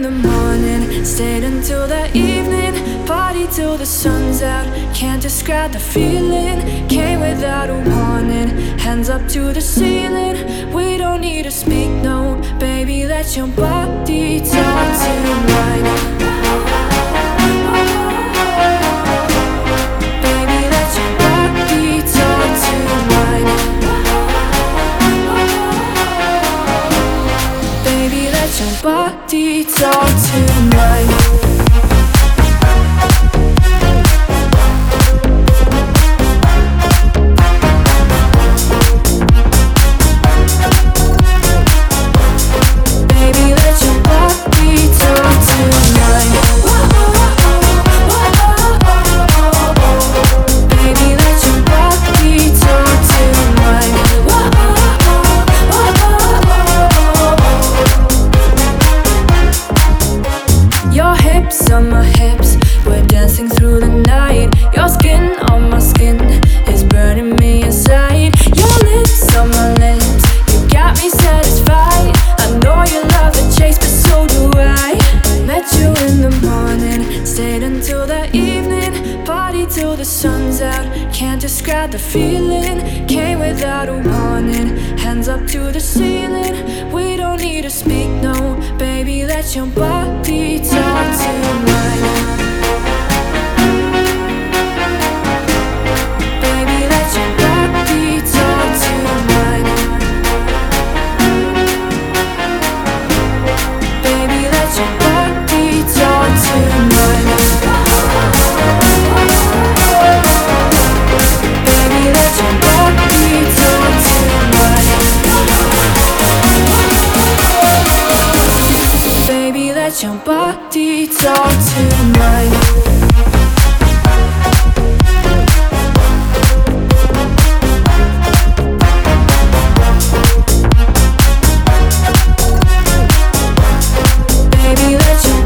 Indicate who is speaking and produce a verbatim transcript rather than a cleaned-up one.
Speaker 1: the morning, stayed until the evening, party till the sun's out. Can't describe the feeling, came without a warning, hands up to the ceiling. We don't need to speak, no, baby, let your body talk tonight. Baby, let your body talk tonight. Baby, let your body talk tonight. On my hips, we're dancing through the night. Your skin on my skin is burning me inside. Your lips on my lips, you got me satisfied. I know you love the chase, but so do I. Met you in the morning, stayed until the evening, party till the sun's out. Can't describe the feeling, came without a warning, hands up to the ceiling. We don't need to speak, no, baby, let your body talk tonight. Baby, let your body talk tonight. Baby, let your body talk tonight. Baby, let your body talk tonight. Baby, let your body talk tonight. Baby, let your